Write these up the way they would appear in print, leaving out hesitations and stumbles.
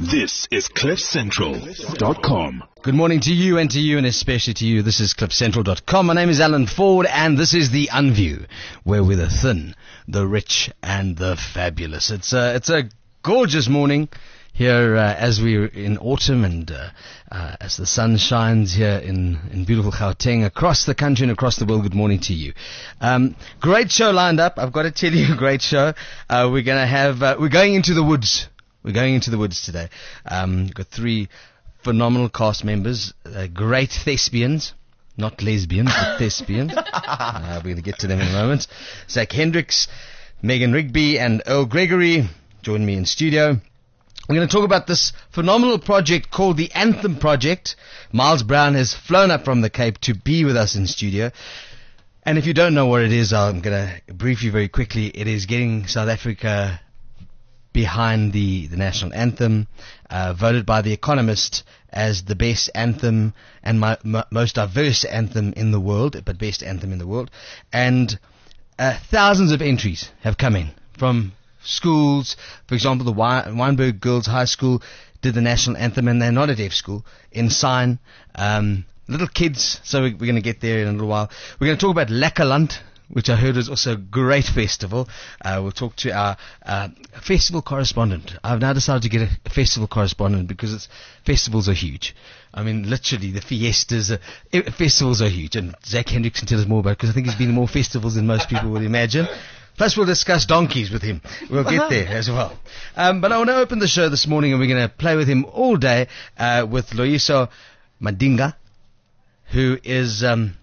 This is CliffCentral.com. Good morning to you and especially to you. This is CliffCentral.com. My name is Alan Ford and this is The Unview, where we're the thin, the rich and the fabulous. It's a gorgeous morning here as we're in autumn and as the sun shines here in beautiful Gauteng, across the country and across the world. Good morning to you. Great show lined up. I've got to tell you, great show. We're going into the woods. We're going into the woods today. We've got three phenomenal cast members, great thespians, not lesbians, but thespians. We're going to get to them in a moment. Zach Hendricks, Megan Rigby, and Earl Gregory join me in studio. We're going to talk about this phenomenal project called the Anthem Project. Miles Brown has flown up from the Cape to be with us in studio. And if you don't know what it is, I'm going to brief you very quickly. It is getting South Africa behind the national anthem, voted by The Economist as the best anthem and most diverse anthem in the world, but best anthem in the world. And thousands of entries have come in from schools. For example, the Wynberg Girls High School did the national anthem, and they're not a deaf school, in sign. Little kids, so we're going to get there in a little while. We're going to talk about Lekkerland, which I heard is also a great festival. We'll talk to our festival correspondent. I've now decided to get a festival correspondent because festivals are huge. I mean, literally, the fiestas, festivals are huge. And Zach Hendricks can tell us more about it because I think he's been to more festivals than most people would imagine. Plus, we'll discuss donkeys with him. We'll get there as well. But I want to open the show this morning, and we're going to play with him all day with Loyiso Madinga, who is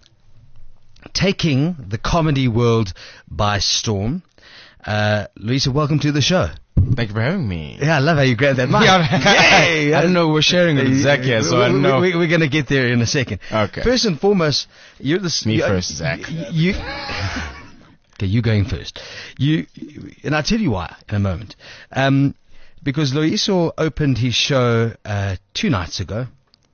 taking the comedy world by storm. Loyiso, welcome to the show. Thank you for having me. Yeah, I love how you grabbed that mic. I don't know, we're sharing it with Zach here, so I don't know. We're going to get there in a second. Okay. First and foremost, you're the... First, Zach. Okay, you going first. And I'll tell you why in a moment. Because Loyiso opened his show 2 nights ago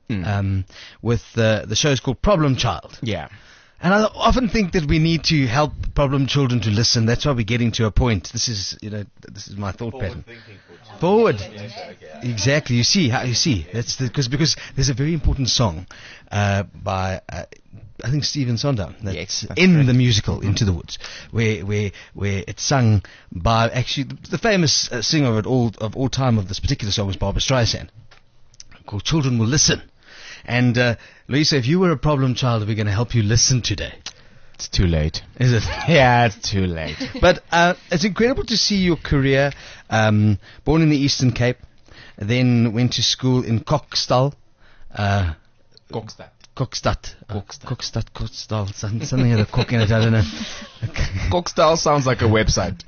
with the show is called Problem Child. Yeah. And I often think that we need to help problem children to listen. That's why we're getting to a point. This is my thought pattern. Forward. Exactly. You see. That's because there's a very important song by I think Stephen Sondheim that's in correct. The musical Into the Woods, where it's sung by actually the famous singer of all time of this particular song was Barbra Streisand, called Children Will Listen. And Loyiso, if you were a problem child, we're going to help you listen today. It's too late. Is it? Yeah, it's too late. But it's incredible to see your career. Born in the Eastern Cape, then went to school in Kokstad. Kokstad. Something had a cock in it, I don't know. Kokstad sounds like a website.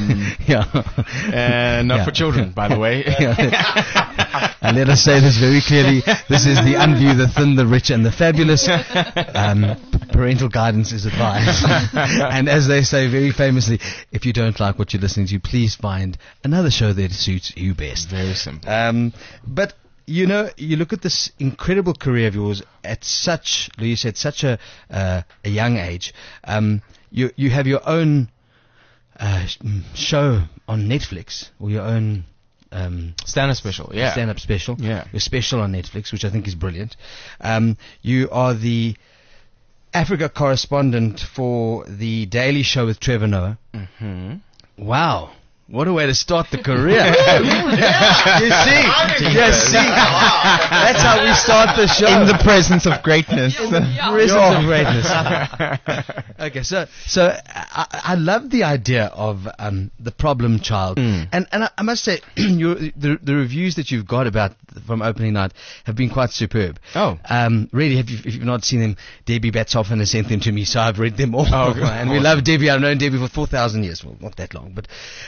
Not for children, by the way. And let us say this very clearly. This is The Unview, the thin, the rich and the fabulous. Parental guidance is advised. And as they say very famously, if you don't like what you're listening to, please find another show that suits you best. Very simple. But you know, you look at this incredible career of yours at such a young age. You have your own show on Netflix, or your own stand-up special. Yeah. Stand-up special. Yeah. Your special on Netflix, which I think is brilliant. You are the Africa correspondent for the Daily Show with Trevor Noah. Mm-hmm. Wow. What a way to start the career. You see. That's how we start the show. In the presence of greatness. Okay, so I love the idea of the problem child. And I must say, the reviews that you've got about from opening night have been quite superb. Oh. Really, if you've not seen them, Debbie Batshoffen has sent them to me, so I've read them all. Oh, okay. And we love Debbie. I've known Debbie for 4,000 years. Well, not that long, but...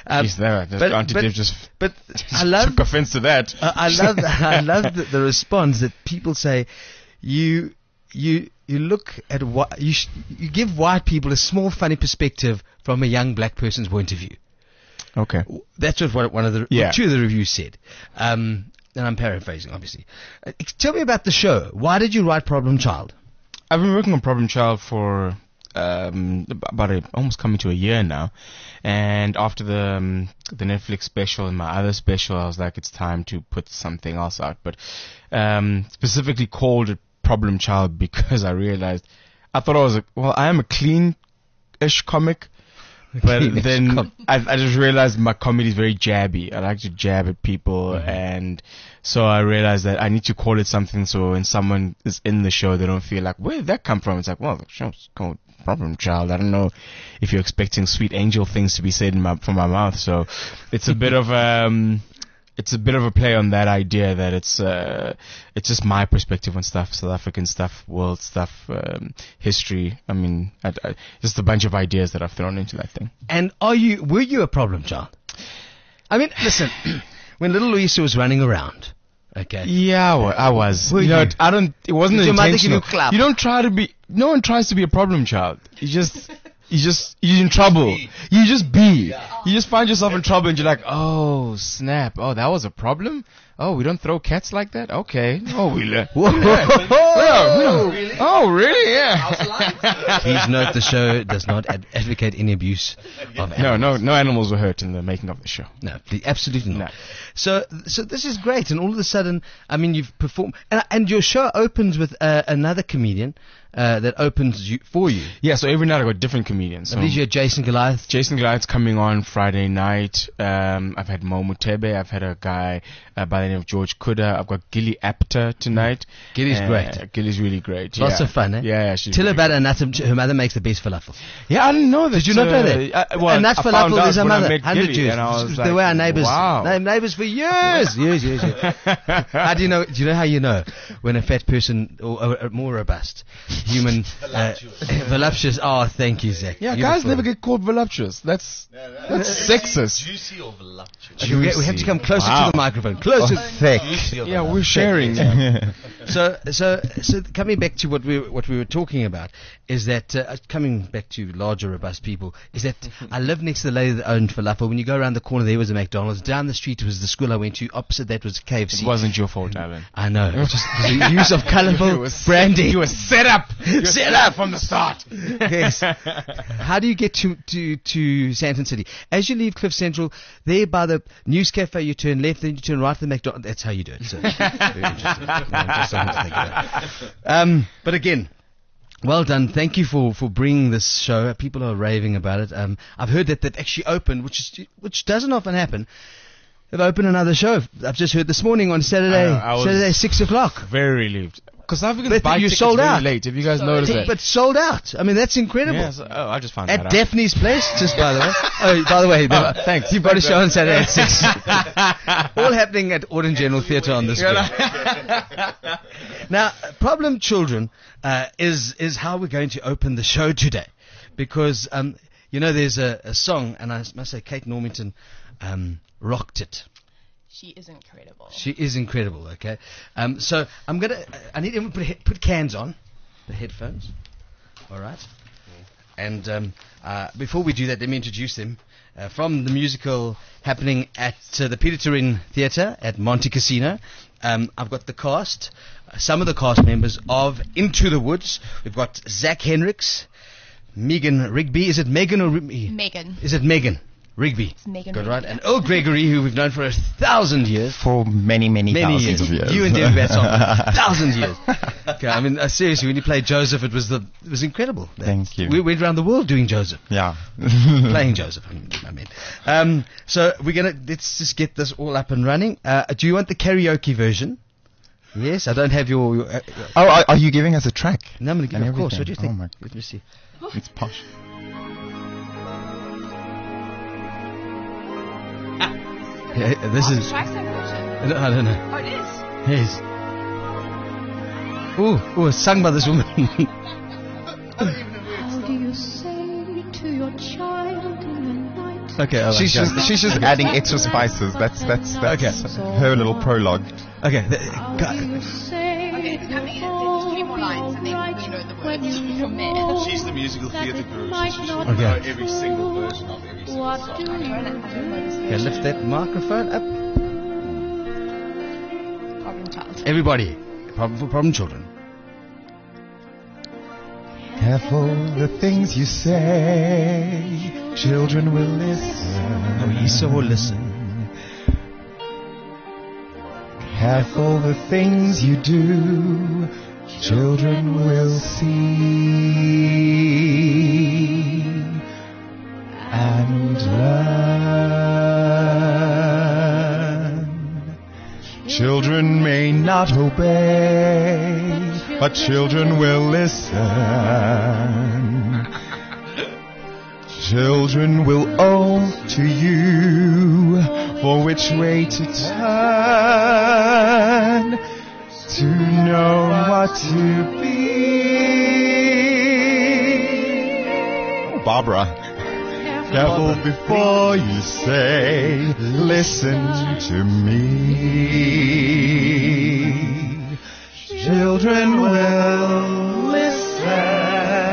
But I love took offense to that. I love the response that people say. You look at what you give white people a small funny perspective from a young black person's point of view. Okay, that's what one of the two of the reviews said. And I'm paraphrasing, obviously. Tell me about the show. Why did you write Problem Child? I've been working on Problem Child for almost coming to a year now. And after the Netflix special and my other special, I was like, it's time to put something else out. But specifically called it Problem Child because I realized I thought I am a clean-ish comic. But then I just realized my comedy is very jabby. I like to jab at people, and so I realized that I need to call it something so when someone is in the show, they don't feel like, where did that come from? It's like, well, the show's called Problem Child. I don't know if you're expecting sweet angel things to be said from my mouth. So it's a bit of it's a bit of a play on that idea that it's just my perspective on stuff, South African stuff, world stuff, history. I mean, just a bunch of ideas that I've thrown into that thing. And were you a problem child? I mean, listen, when little Louisa was running around, okay. Yeah, I was. Were you know, you? it wasn't Did your mother intentional. give you a clap? You don't try to be, no one tries to be a problem child. You're in trouble. You just be. You just find yourself in trouble and you're like, oh, snap. Oh, that was a problem? Oh, we don't throw cats like that? Okay. Oh, we learn. Oh, really? Yeah. Please note the show does not advocate any abuse of animals. No animals were hurt in the making of the show. No, absolutely not. No. So this is great, and all of a sudden, I mean, you've performed, and your show opens with another comedian that opens for you. Yeah, so every night I got different comedians. I believe you had Jason Goliath. Jason Goliath's coming on Friday night. I've had Mo Mutebe. I've had a guy by the name of George Kuda. I've got Gilly Apter tonight. Gilly's great. Gilly's really great. Lots of fun, eh? Yeah, she's Tell her really about Anatta. Her mother makes the best falafel. Yeah, I didn't know that. Did you not know that? Well, Anat I found falafel out is her when I mother. met 100 Gilly, years. and I was They like, were our neighbors. wow. Neighbors for years. Years. How do you know? Do you know how you know when a fat person or a more robust human voluptuous? Oh, thank you, Zach. Yeah, Beautiful. guys never get called voluptuous. That's sexist. Juicy or voluptuous? We have to come closer to the microphone. Closer. Thick. Yeah, we're sharing. So coming back to what we were talking about is that coming back to larger robust people is that I lived next to the lady that owned falafel. When you go around the corner, there was a McDonald's. Down the street was the school I went to. Opposite that was KFC. It wasn't your fault, Alan. I know. It was just the use of colourful branding. You were set up. Set up from the start. Yes. How do you get to Sandton City? As you leave Cliff Central, there by the News Cafe, you turn left, then you turn right to the McDonald's. That's how you do it. So, very interesting. Just something to think about. But again, well done. Thank you for bringing this show. People are raving about it. I've heard that they've actually opened, which doesn't often happen. They've opened another show. I've just heard this morning on Saturday 6 o'clock. Very relieved. Because South Africans buy tickets sold very out. late. Have you guys noticed that? But sold out. I mean, that's incredible. Yes. Oh, I just found that At out. Daphne's Place, just by the way. Oh, by the way, thanks. You've got a show on Saturday at 6. All happening at Auden General Theatre on this week. Now, Problem Children is how we're going to open the show today. Because, there's a song, and I must say Kate Normington rocked it. She is incredible. She is incredible, okay? So I need everyone to put cans on, the headphones, all right? And before we do that, let me introduce them. From the musical happening at the Peter Turin Theatre at Monte Casino, I've got the cast, some of the cast members of Into the Woods. We've got Zach Hendricks, Megan Rigby. Is it Megan or Rigby? Megan. Is it Megan? Rigby. It's Megan Good, Rigby. right? And Earl Gregory, who we've known for 1,000 years. For many thousands of years. You and David Batson, 1,000 years. Okay, I mean, seriously, when you played Joseph, it was incredible. Thank you. We went around the world doing Joseph. Yeah. Playing Joseph, I mean. So let's just get this all up and running. Do you want the karaoke version? Yes, I don't have your are you giving us a track? No, I'm going to give And you, of course. What do you think? everything? Oh my Let me see. It's posh. Yeah, this is. Track's that version. No, I don't know. Oh, it is. Yes. Ooh, it's sung by this woman. How do you say to your child in the night? Okay, all right, She's go. just adding extra spices. That's Okay. her little prologue. Okay, How do you say Okay, it's coming in. There's 3 more lines, and then we know the words from there. She's the musical theatre guru. So she should Okay. know every single version of every single What song. do you Okay, lift that microphone up. Problem child. Everybody, problem children. Careful the things you say, children will listen. Loyiso will listen. Careful the things you do, children will see and learn. Children may not obey, but children will listen. Children will owe to you for which way to turn, to know what to be. Barbara. Careful before you say, listen to me. Children will listen.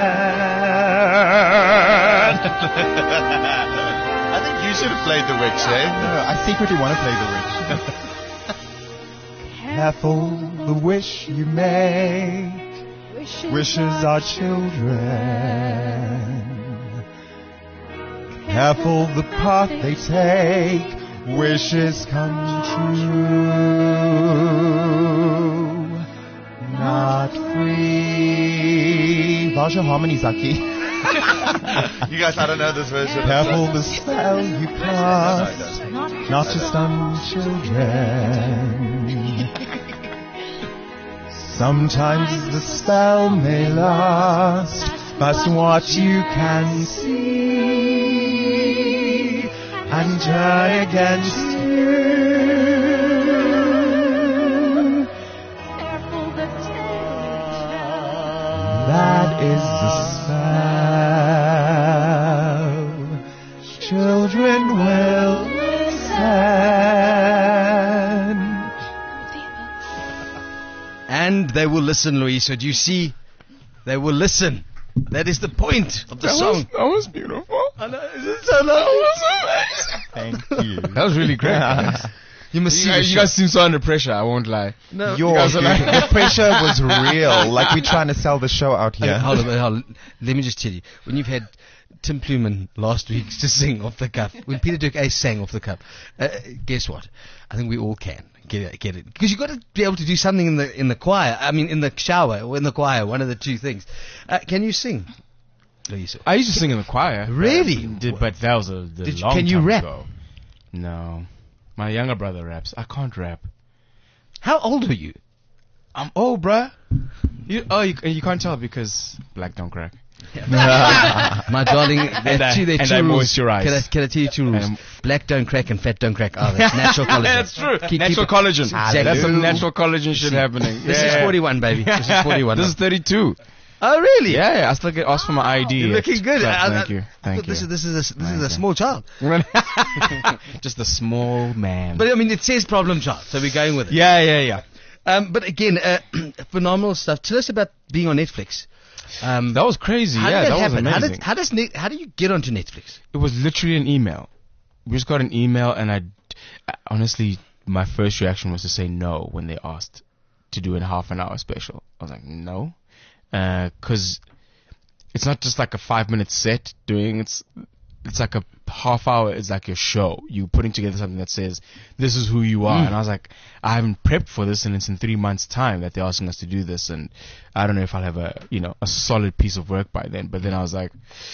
I think you should have played the witch, eh? No, I secretly want to play the witch. Careful the wish you make. Wishes are children. Careful the path they take. Wishes come true. Not free. How's your harmony, Zaki? You guys, I don't know this version. Careful the spell you cast, not just on children. Sometimes the spell may last, but what you can see and turn against you. That is the spell. Children will listen. And they will listen, Loyiso. Do you see? They will listen. That is the point of the song. That was beautiful. I know, is it so lovely? Thank you. That was really great. You must see You the guys, show. you guys seem so under pressure. I won't lie. No, Your the pressure was real. Like we're trying to sell the show out Okay, here. hold on. Let me just tell you. When you've had Tim Pluman last week to sing off the cuff, when Peter Dirk Ace sang off the cuff, guess what? I think we all can get it. Because you've got to be able to do something in the choir. I mean, in the shower or in the choir. One of the two things. Can you sing? Loyiso? I used to sing in the choir. Really? But that was long Can you time rap? ago. No. My younger brother raps. I can't rap. How old are you? I'm old, bruh. You can't tell because black don't crack. My darling, there are two rules. moisturize. Can I tell you two rules? Black don't crack and fat don't crack. Oh, that's natural collagen. That's true. Keep Natural it- collagen. Exactly. That's some natural collagen shit happening. This is 41, baby. This is 41. This is 32. Oh, really? Yeah, I still get asked for my ID. You're looking good. Thank you. This is a small child. Just a small man. But I mean, it says problem child, so we're going with it. yeah. But again, phenomenal stuff. Tell us about being on Netflix. That was crazy. How Yeah, did that was happen? amazing. How do you get onto Netflix? It was literally an email. We just got an email, and I honestly, my first reaction was to say no when they asked to do a half an hour special. I was like, no, because it's not just like a 5-minute set doing it's like a half hour. It's like your show. You putting together something that says this is who you are. And I was like, I haven't prepped for this, and it's in 3 months' time that they're asking us to do this, and I don't know if I'll have a solid piece of work by then. But then I was like,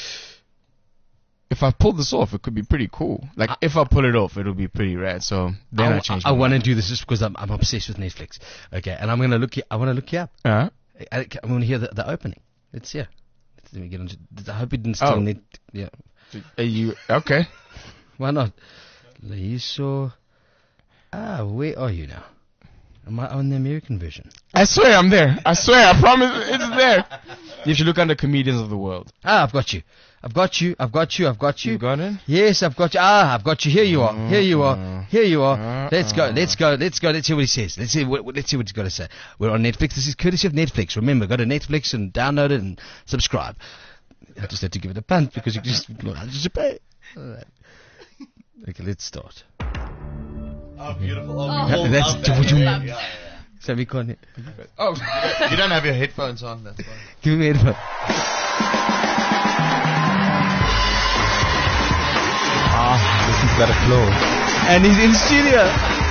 if I pull this off, it could be pretty cool. Like, if I pull it off, it'll be pretty rad. So then I changed. I want to do this just because I'm obsessed with Netflix. Okay, and I want to look you up. Uh-huh. I want to hear the opening. Let's hear. Let me get onto. I hope it didn't steal net. Yeah. Are you okay? Why not? Loyiso. Where are you now? Am I on the American version? I swear I'm there. I swear. I promise it's there. You should look under comedians of the world. I've got you. I've got you. You got it? Yes, I've got you. I've got you. Here you are. Here you are. Let's go. Let's hear what he says. Let's see what he's got to say. We're on Netflix. This is courtesy of Netflix. Remember, go to Netflix and download it and subscribe. I just had to give it a punt because you just pay. All right. Okay, let's start. Oh, beautiful. That's Yeah. so we can't. Oh, You don't have your headphones on, that's fine. Give me a headphone. Got a claw. And he's in studio.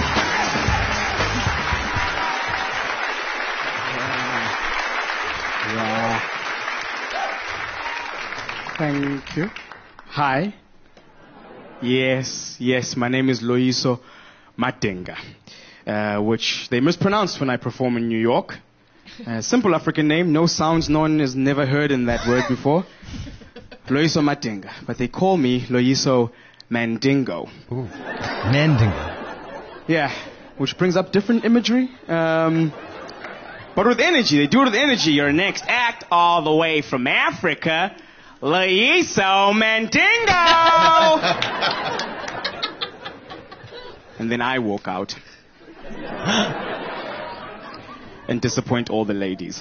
Thank you. Hi. Yes, my name is Loyiso Matenga, which they mispronounce when I perform in New York. Simple African name, no sounds, no one has never heard in that word before. Loyiso Matenga, but they call me Loyiso Mandingo. Ooh. Mandingo. Yeah, which brings up different imagery. But with energy, they do it with energy. Your next act, all the way from Africa, Loyiso Mandingo! And then I walk out. And disappoint all the ladies.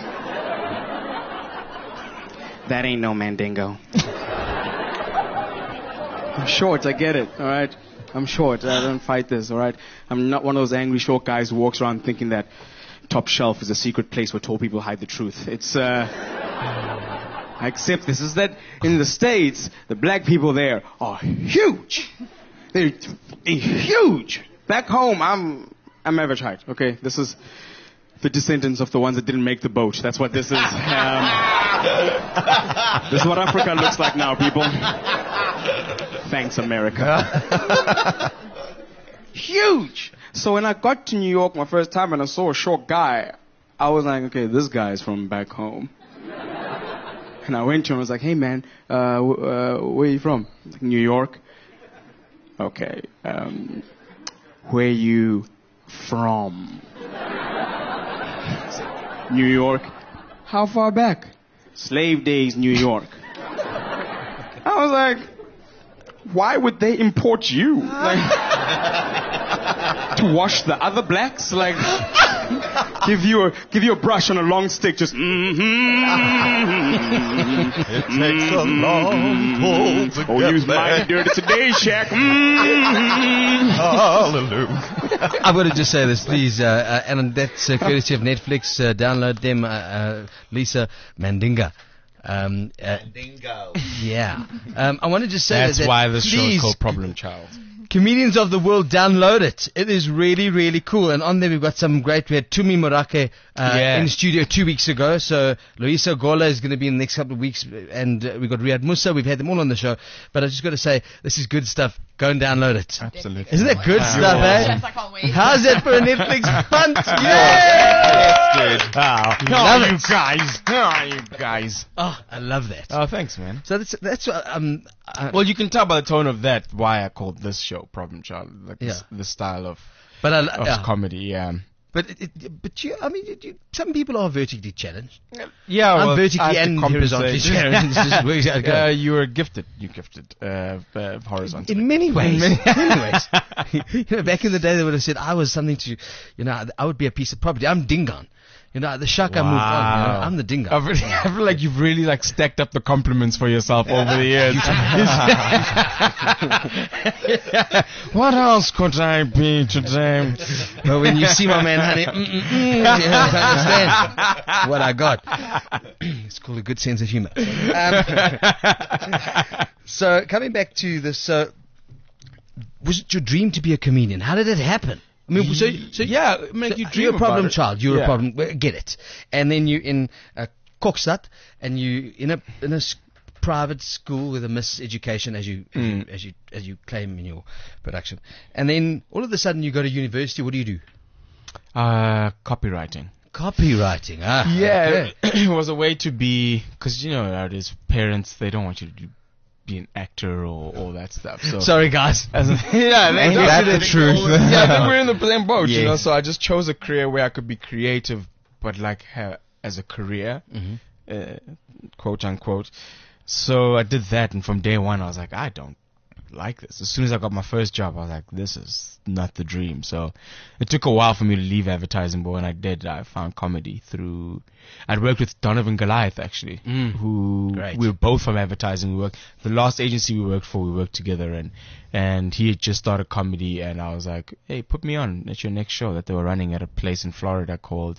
That ain't no Mandingo. I'm short, I get it, alright? I'm short, I don't fight this, alright? I'm not one of those angry short guys who walks around thinking that Top Shelf is a secret place where tall people hide the truth. It's, I accept this. Is that in the States, the black people there are huge. They're huge. Back home, I'm average height, okay? This is the descendants of the ones that didn't make the boat. That's what this is. This is what Africa looks like now, people. Thanks, America. Huge. So when I got to New York my first time and I saw a short guy, I was like, okay, this guy is from back home. And I went to him and was like, hey man, where are you from? Like, New York. Okay. Where you from? New York. How far back? Slave days, New York. I was like, why would they import you? Like, to wash the other blacks? Like, give you a brush on a long stick, just It takes a long pull to oh, get use there. my dirty today, Shaq. Hallelujah. I'm going to just say this, please, and that's courtesy of Netflix. Download them, Lisa Mandinga. Mandingo. Yeah. I want to just say That's that why this show is please, called Problem Child. Comedians of the world, download it. It is really, really cool. And on there we've got some great. We had Tumi Morake in the studio 2 weeks ago. So Loyiso Gola is going to be in the next couple of weeks. And we've got Riyad Musa. We've had them all on the show. But I just got to say, this is good stuff. Go and download it. Absolutely. Isn't that good stuff, Yes, eh? I can't wait. How's that for a Netflix punt? Yeah! How Love are you it. guys? How are you guys? Oh, I love that. Oh, thanks, man. So that's what, Well, you can tell by the tone of that why I called this show Problem Child. Like Yeah. the style of but comedy, yeah. But some people are vertically challenged. Yeah, I'm well, vertically I have to and horizontally compensate. challenged. It's just works out good. You're gifted. Horizontally. In many ways. Many ways. Back in the day, they would have said I was something to, I would be a piece of property. I'm Dingon. The Shaka moved on. I'm the Dingo. I feel like you've really stacked up the compliments for yourself over the years. What else could I be today? But when you see my man, honey, you understand what I got. It's called a good sense of humor. So coming back to this, was it your dream to be a comedian? How did it happen? I mean, so you dream you're a problem about it. child. You're Yeah. a problem. Get it. And then you in Kokstad, and you in a private school with a miseducation, as you claim in your production. And then all of a sudden you go to university. What do you do? Copywriting. Copywriting. Yeah, okay. it was a way to be, because nowadays parents, they don't want you to be an actor or all that stuff. So Sorry, guys. Ain't that the truth? Yeah, I think we're in the same boat, Yes. So I just chose a career where I could be creative, but as a career, quote unquote. So I did that, and from day one, I was like, I don't like this. As soon as I got my first job, I was like, this is not the dream. So it took a while for me to leave advertising, but when I did, I found comedy through. I'd worked with Donovan Goliath, actually, who Great. we were both from advertising. The last agency we worked for, we worked together, and he had just started comedy, and I was like, hey, put me on at your next show that they were running at a place in Florida called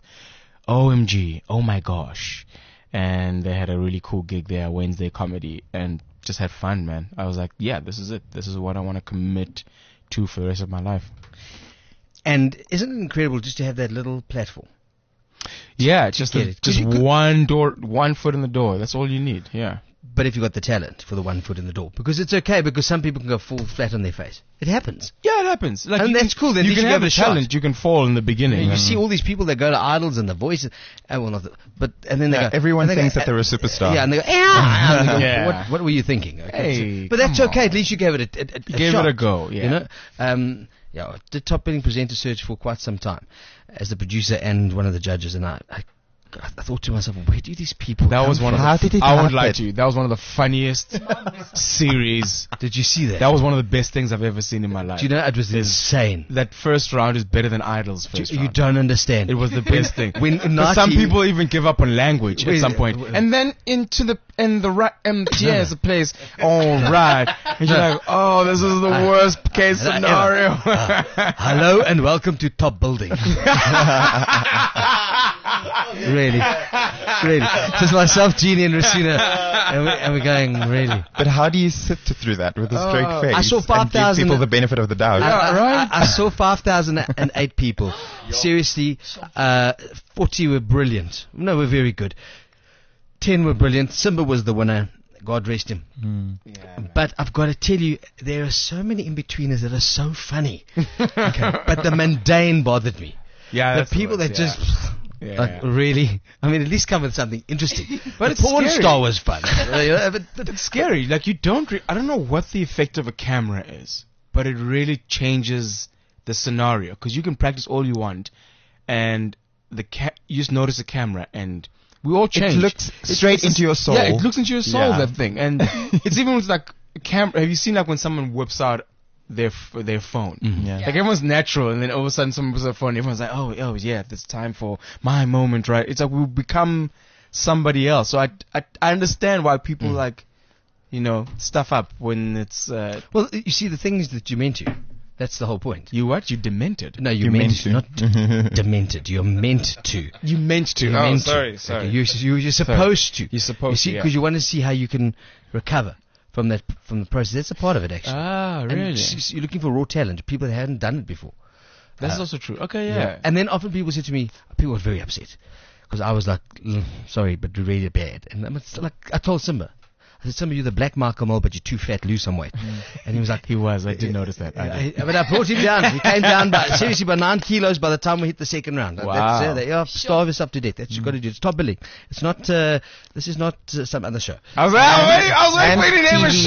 OMG, Oh My Gosh. And they had a really cool gig there, Wednesday comedy, and just had fun, man. I was like, yeah, this is it. This is what I want to commit to for the rest of my life. And isn't it incredible just to have that little platform? Yeah, just get it. 'Cause you could- one foot in the door. That's all you need. Yeah. But if you've got the talent for the 1 foot in the door, because it's okay, because some people can go fall flat on their face. It happens. Yeah, it happens. Like, And that's cool. Then you you can should have give a it a shot. talent. You can fall in the beginning. You see all these people that go to Idols and the voices, well, not the, but and then they go. Everyone and they thinks go, that they're a superstar. Yeah, and they go, and they go, Yeah. what were you thinking? Okay, Hey, but that's come okay. on. At least you gave it a Gave shot, it a go. Yeah. You know, yeah, I did Top Billing Presenter Search for quite some time as the producer and one of the judges, and I thought to myself, where do these people That come was one from? of How did the. it I won't happen? lie to you. That was one of the funniest series. Did you see that? That was one of the best things I've ever seen in my life. Do you know, it was insane. That first round is better than Idol's first You round. don't understand. It was the best thing. When 'Cause some Nati- people even give up on language at Wait, some point, wait. and then here's a place. All right, and you're like, oh, this is the worst case scenario. Hello and welcome to Top Building. Really. Just myself, Jeannie, and Rosina, and we're going, really. But how do you sit through that with a straight face? I saw and 5,000 give people the benefit of the doubt. I saw 5,008 people. Seriously, 40 were brilliant. No, were very good. 10 were brilliant. Simba was the winner. God rest him. But I've got to tell you, there are so many in-betweeners that are so funny. Okay. But the mundane bothered me. Yeah, The that's people the that word, just... yeah. Like, really? I mean, at least come with something interesting. But it's the porn scary. star was fun. But It's scary. Like, you don't. I don't know what the effect of a camera is, but it really changes the scenario, because you can practice all you want, and you just notice the camera, and we all change. It looks straight into your soul. Yeah, it looks into your soul. Yeah. That thing, and it's even with like a camera. Have you seen like when someone whips out their phone? Yeah. Like everyone's natural, and then all of a sudden someone puts their phone, and everyone's like, oh yeah, it's time for my moment, right? It's like we become somebody else. So I understand why people like, stuff up when it's well, you see, the thing is that you're meant to. That's the whole point. you demented. No, you're meant to, not demented. You're meant to. You meant to. You're Oh, meant sorry. to. Okay, you're supposed to. You're supposed to. to, yeah. Because you want to see how you can recover from the process. That's a part of it, actually. Ah, And really? you're looking for raw talent, people that hadn't done it before. That's also true. Okay, yeah. And then often people say to me, people were very upset because I was like, sorry, but you're really bad. And I'm like, I told Simba, I said, Simba, you're the black Michael Mole, but you're too fat, lose some weight. And he was like, I did notice that. but I brought him down. He came down seriously by 9 kilos by the time we hit the second round. Wow. Starve us up to death. That's what you've got to do. It's Top Billing. It's not. This is not some other show. I was like, we didn't have a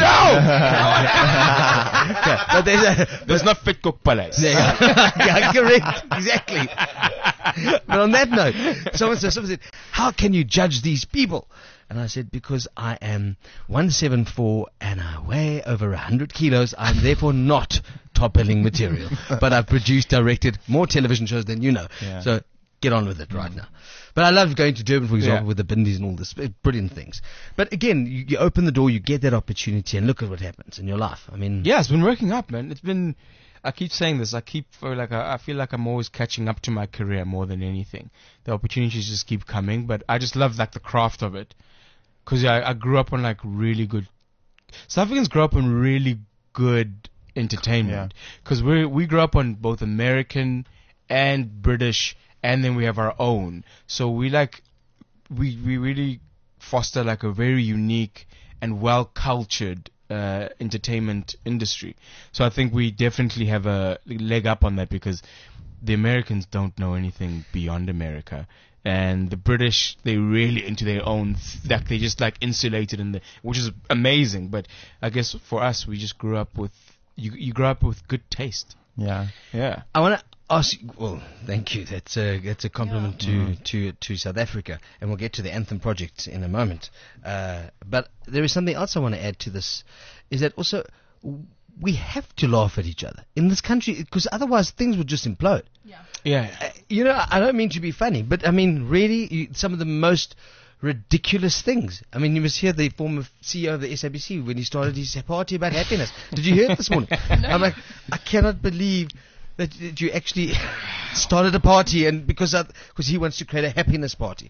show. Okay, but There's not Fit Cook Palace. Yeah, correct, exactly. But on that note, someone said, "How can you judge these people?" And I said, because I am 174 and I weigh over 100 kilos. I'm therefore not top billing material. But I've produced, directed more television shows than you know. Yeah. So get on with it right now. But I love going to Durban, for example, Yeah. with the Bindies and all this. Brilliant things. But again, you open the door, you get that opportunity, and look at what happens in your life. I mean, Yeah, it's been working up, man. It's been. I keep saying this. I feel like I'm always catching up to my career more than anything. The opportunities just keep coming, but I just love like the craft of it. Because I grew up on like really good. South Africans grew up on really good entertainment. Because we grew up on both American and British, and then we have our own. So we really foster like a very unique and well cultured entertainment industry. So I think we definitely have a leg up on that, because the Americans don't know anything beyond America. And the British, they're really into their own, they're just like insulated which is amazing. But I guess for us, we just grew up with, you grew up with good taste. Yeah. Yeah. I want to ask you, well, thank you. That's a compliment to South Africa, and we'll get to the Anthem project in a moment. But there is something else I want to add to this, is that also we have to laugh at each other in this country, because otherwise things would just implode. Yeah. I don't mean to be funny, but I mean really, some of the most ridiculous things. I mean, you must hear the former CEO of the SABC when he started his party about happiness. Did you hear it this morning? I'm like, I cannot believe that you actually started a party, and because he wants to create a happiness party.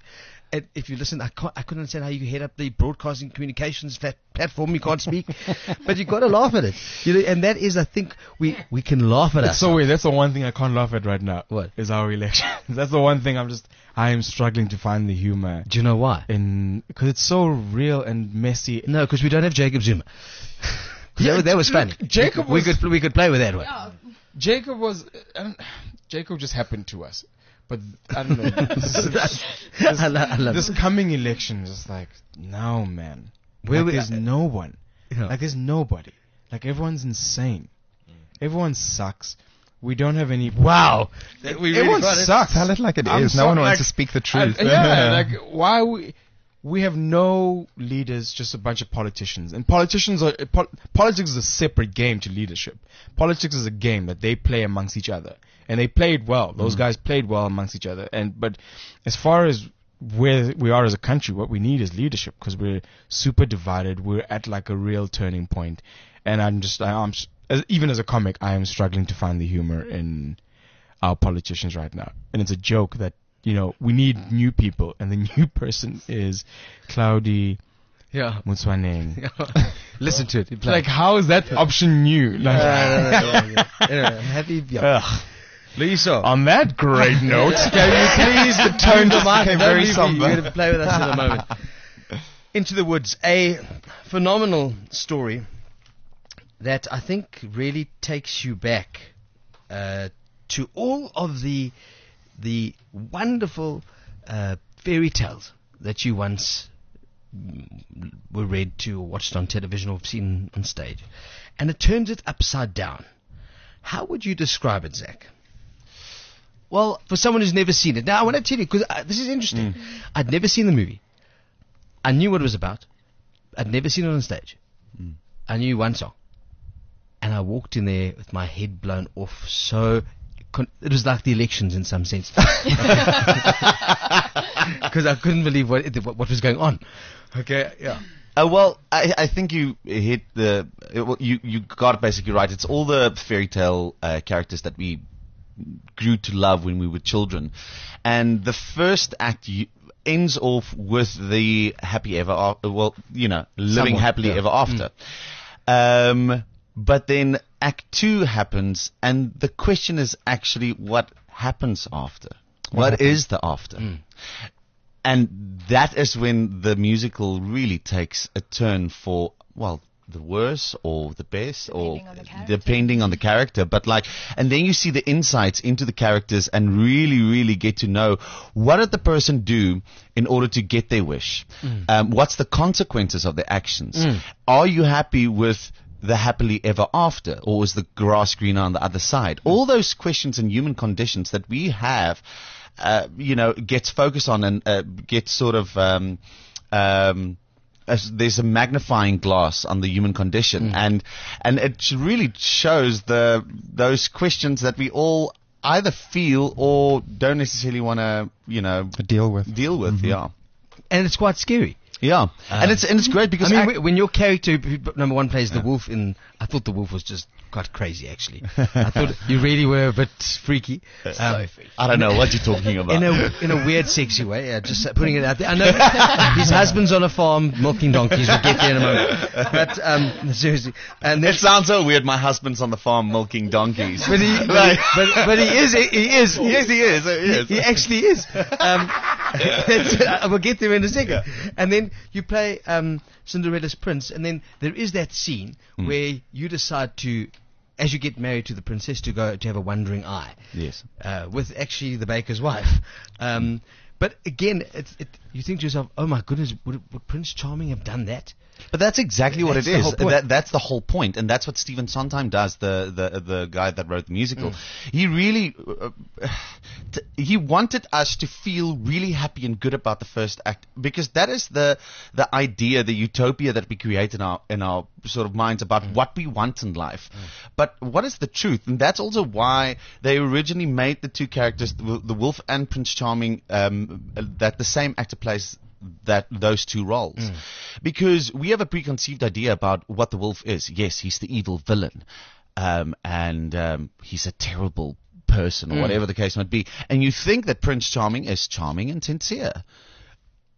And if you listen, I couldn't understand how you head up the broadcasting communications platform. You can't speak, but you've got to laugh at it. And that is, I think, we can laugh at us. So wait, that's the one thing I can't laugh at right now. What? Is our elections. That's the one thing I am struggling to find the humor. Do you know why? Because it's so real and messy. No, because we don't have Jacob Zuma. That was funny. Jacob we could play with that one. Yeah. Jacob just happened to us. But I don't know. I love this it. coming election is just like, no, man. There's no one. Yeah. Like, there's nobody. Like, everyone's insane. Everyone sucks. We don't have any. Wow. Everyone sucks. Tell it like it I'm is. No one sorry, wants like, to speak the truth. Like, why we have no leaders, just a bunch of politicians. And politics is a separate game to leadership. Politics is a game that they play amongst each other. And they played well. Those guys played well amongst each other. But as far as where we are as a country, what we need is leadership, because we're super divided. We're at like a real turning point. And even as a comic, I am struggling to find the humor in our politicians right now. And it's a joke that, we need new people. And the new person is Cloudy Mutswaneng. Listen to it. Like, how is that option new? Like, I'm happy. Yeah. Lisa. On that great note, can you please the tone just became very somber. You're going to play with us in a moment. Into the Woods, a phenomenal story that I think really takes you back to all of the wonderful fairy tales that you once were read to or watched on television or seen on stage, and it turns it upside down. How would you describe it, Zach? Well, for someone who's never seen it. Now, I want to tell you, because this is interesting. I'd never seen the movie. I knew what it was about. I'd never seen it on stage. I knew one song. And I walked in there with my head blown off. So it was like the elections in some sense. Because I couldn't believe what was going on. Okay, yeah. Well, I think you hit you got it basically right. It's all the fairy tale characters that we grew to love when we were children, and the first act ends off with the happy ever after. Well, living happily ever after. But then Act 2 happens, and the question is actually what happens after. What is the after? And that is when the musical really takes a turn for, well, the worse or the best, or depending on the character. But and then you see the insights into the characters and really, really get to know what did the person do in order to get their wish. What's the consequences of their actions? Are you happy with the happily ever after, or is the grass greener on the other side? All those questions and human conditions that we have, gets focused on and gets sort of there's a magnifying glass on the human condition, and it really shows those questions that we all either feel or don't necessarily want to deal with. Yeah, and it's quite scary. Yeah, and it's great because when your character number one plays the wolf I thought the wolf was just quite crazy, actually. I thought you really were a bit freaky. I don't know what you're talking about. In a weird, sexy way. Just putting it out there. I know his husband's on a farm milking donkeys. We'll get there in a moment. But seriously, and it sounds so weird. My husband's on the farm milking donkeys. But he is. Yes, he is. He actually is. We'll get there in a second. And then you play Cinderella's prince, and then there is that scene where you decide to, as you get married to the princess, to have a wandering eye. Yes. With actually the baker's wife. But again, you think to yourself, oh my goodness, would Prince Charming have done that? But that's exactly what it is. That's the whole point, and that's what Stephen Sondheim does. The guy that wrote the musical, he really he wanted us to feel really happy and good about the first act, because that is the idea, the utopia that we create in our sort of minds about what we want in life. But what is the truth? And that's also why they originally made the two characters, the wolf and Prince Charming, that the same actor plays those two roles, because we have a preconceived idea about what the wolf is. Yes, he's the evil villain, and he's a terrible person, or whatever the case might be. And you think that Prince Charming is charming and sincere.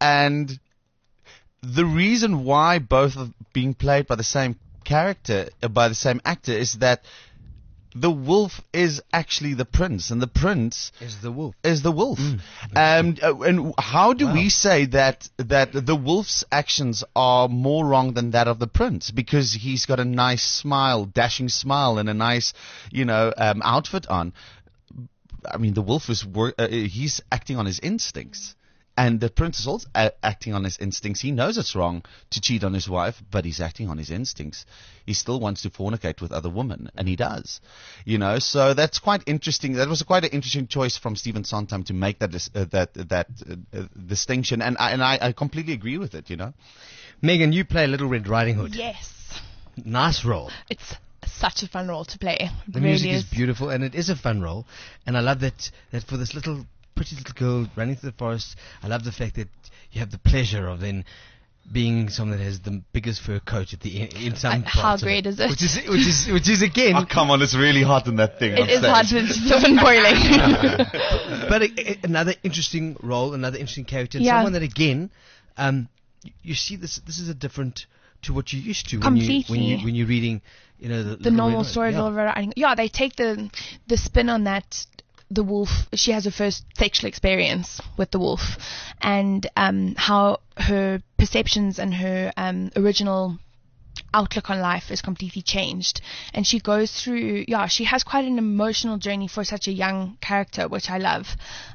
And the reason why both are being played by the same character, by the same actor, is that the wolf is actually the prince, and the prince Is the wolf. is the wolf. And how do we say that the wolf's actions are more wrong than that of the prince? Because he's got a nice smile, dashing smile, and a nice, outfit on. I mean, the wolf is he's acting on his instincts. And the prince is also acting on his instincts. He knows it's wrong to cheat on his wife, but he's acting on his instincts. He still wants to fornicate with other women, and he does. So that's quite interesting. That was quite an interesting choice from Stephen Sondheim to make that distinction, and I completely agree with it. Megan, you play Little Red Riding Hood. Yes. Nice role. It's such a fun role to play. It The really music is beautiful, and it is a fun role. And I love that for this pretty little girl running through the forest, I love the fact that you have the pleasure of then being someone that has the biggest fur coat in some How parts of great is it? Which is again. Oh, come on, it's really hot in that thing. It is hot. It's flippin' boiling. But another interesting role, another interesting character, and Yeah. someone that again, you see this is a different to what you're used to Completely. when you're reading, The normal story of Little Red Riding. Yeah, they take the spin on that. The wolf, she has her first sexual experience with the wolf, and how her perceptions and her original outlook on life is completely changed. And she goes through, she has quite an emotional journey for such a young character, which I love.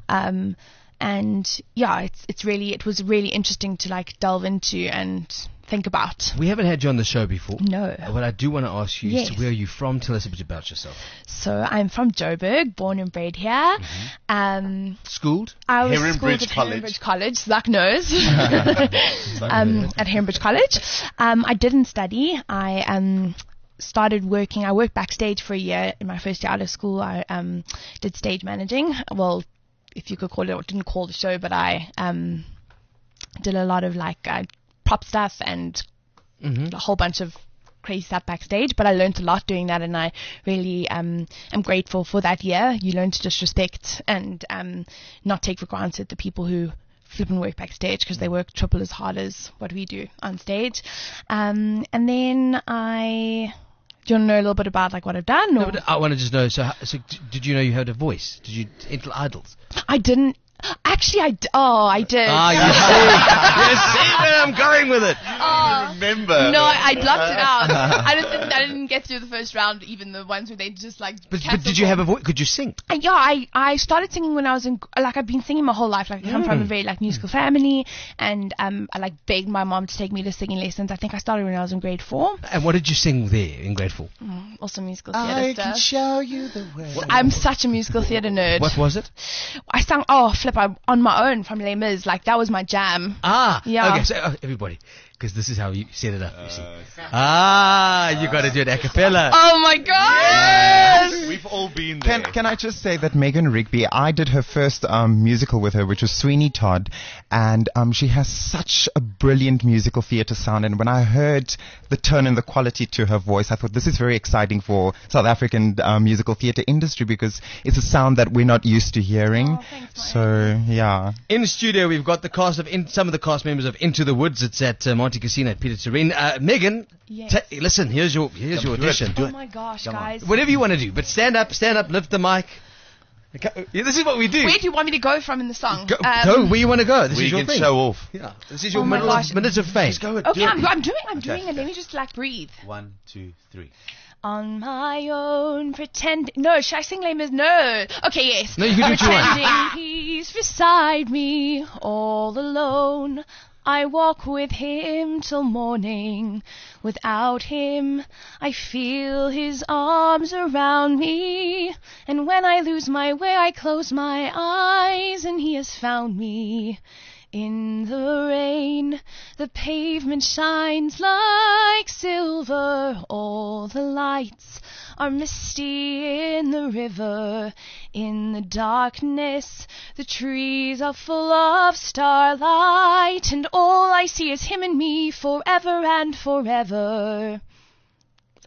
It was really interesting to delve into and think about. We haven't had you on the show before. No. What I do want to ask you Yes. is, where are you from? Tell us a bit about yourself. So I'm from Joburg, born and bred here. Schooled? I was Heronbridge schooled at College. Heronbridge College. Zach knows. At Heronbridge College. I didn't study. I started working. I worked backstage for a year in my first year out of school. I did stage managing. Well, if you could call it, I didn't call the show, but I did a lot of prop stuff and a whole bunch of crazy stuff backstage. But I learned a lot doing that, and I really am grateful for that year. You learn to just respect and not take for granted the people who flip and work backstage, because they work triple as hard as what we do on stage. And then do you want to know a little bit about what I've done? No, but I want to just know. So did you know you had a voice? Did you enter Idols? I didn't. Actually, I did. Ah, you see where I'm going with it. Remember? No, I blocked it out. I didn't get through the first round, even the ones where they just But did you have a voice? Could you sing? I started singing when I was in, I've been singing my whole life. I come from a very musical family, and I begged my mom to take me to singing lessons. I think I started when I was in grade 4. And what did you sing there in grade 4? Also musical theatre I stuff. can show you the way. I'm such a musical theatre nerd. What was it? I sang on my own from Les Mis. That was my jam. Yeah. Okay, so everybody, because this is how you set it up, you see. You got to do it a cappella. Oh my god! We've all been there. Can I just say that Megan Rigby, I did her first musical with her, which was Sweeney Todd, and she has such a brilliant musical theatre sound. And when I heard the tone and the quality to her voice, I thought this is very exciting for South African musical theatre industry, because it's a sound that we're not used to hearing. Oh, thanks, Mike. So yeah. In the studio, we've got the cast of some of the cast members of Into the Woods. It's at Monte Casino at Peter Turin. Megan, Yes. listen. Here's your audition. Oh my gosh, guys. Whatever you want to do, but stand up, lift the mic. Okay, this is what we do. Where do you want me to go from in the song? Go where you want to go. This We is your can thing. show off. Yeah, this is your Oh my gosh. minute of fame. Just go. Okay, I'm doing it. Let me just breathe. 1, 2, 3. On my own, pretend. No, should I sing Les Mis? No. Okay, yes. No, you can do what you want. Pretending he's beside me, all alone. I walk with him till morning. Without him, I feel his arms around me. And when I lose my way, I close my eyes, and he has found me. In the rain, the pavement shines like silver. All the lights are misty in the river. In the darkness, the trees are full of starlight. And all I see is him and me forever and forever.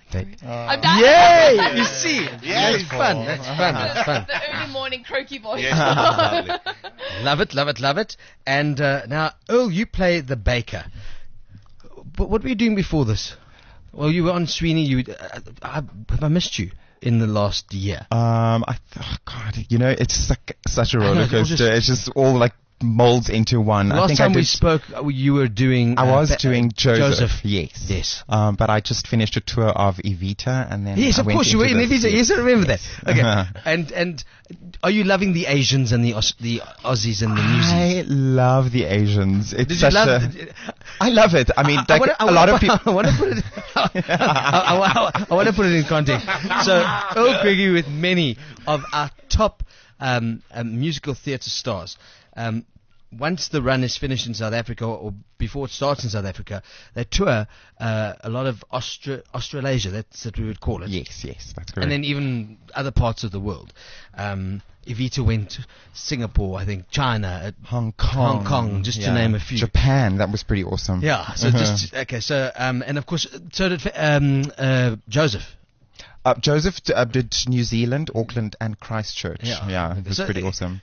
I'm done. Yay! You see, Yeah, that's fun. That's fun. That's fun. The early morning croaky voice. Love it, love it, love it. And now, Earl, you play the baker. But what were you doing before this? Well, you were on Sweeney. Have I missed you in the last year? God, it's like such a roller coaster. It's just all like molds into one. Last time we spoke, you were doing. I was doing Joseph. Yes. Yes. But I just finished a tour of Evita, and then Yes, I of went course you were in into this. Evita. Yes, I remember that. Yes. Okay. And are you loving the Asians and the Aussies and the Newsies? I love the Asians. It's Did such you love? I love it. I mean, a lot of people. I want to put it. I want to put it in context. So Earl Gregory, with many of our top musical theatre stars. Once the run is finished in South Africa, or before it starts in South Africa, they tour a lot of Australasia. That's what we would call it. Yes, that's correct. And then even other parts of the world. Evita went to Singapore, I think, China, Hong Kong, just to name a few. Japan, that was pretty awesome. Yeah. So okay. So and of course, so did Joseph. Joseph did New Zealand, Auckland, and Christchurch. Yeah, it was pretty awesome.